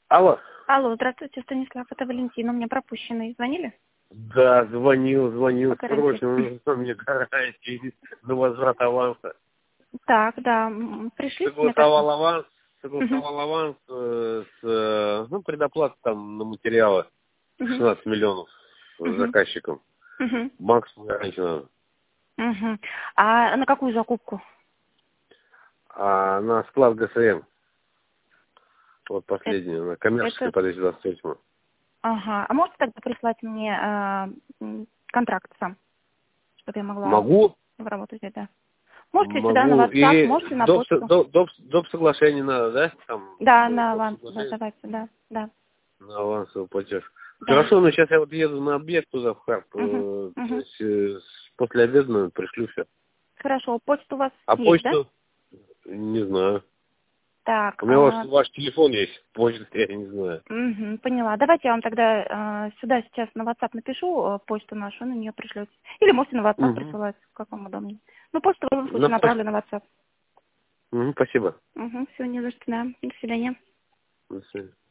Алло. Алло, здравствуйте, Станислав, это Валентина, у меня пропущенный. Звонили? Да, звонил, По гарантии. срочно, нужно мне гарантии на возврат аванса. Так, да, пришли, мне Согласовал кажется. аванс предоплата там на материалы Угу. 16 миллионов Угу. заказчикам. Угу. Максимум гарантии надо. Угу. А на какую закупку? А на склад ГСМ, вот Это, последняя, на коммерческая по 223. ага. А можете тогда прислать мне контракт сам, чтобы я могла Могу? в работу взять, да? Можете сюда на Могу. WhatsApp, И можете на почту. доп. Соглашение надо, да? Там, Да, на доп. аванс, да, соглашение давайте, да, да, на авансовый платеж. да. Хорошо, но сейчас я вот еду на объект туда, в Харп. Угу. То Угу. есть после обеда, наверное, пришлю все. Хорошо, почта у вас А есть, да? почту? Не знаю. Так, У меня ваш телефон есть, почту я не знаю. поняла. Давайте я вам тогда сюда сейчас на WhatsApp напишу почту нашу, на нее пришлете. Или можете на WhatsApp Угу. присылать, как вам удобнее. Ну, почту в любом случае На почту. направлю на WhatsApp. Спасибо. Все, не за что, да. До свидания. До свидания.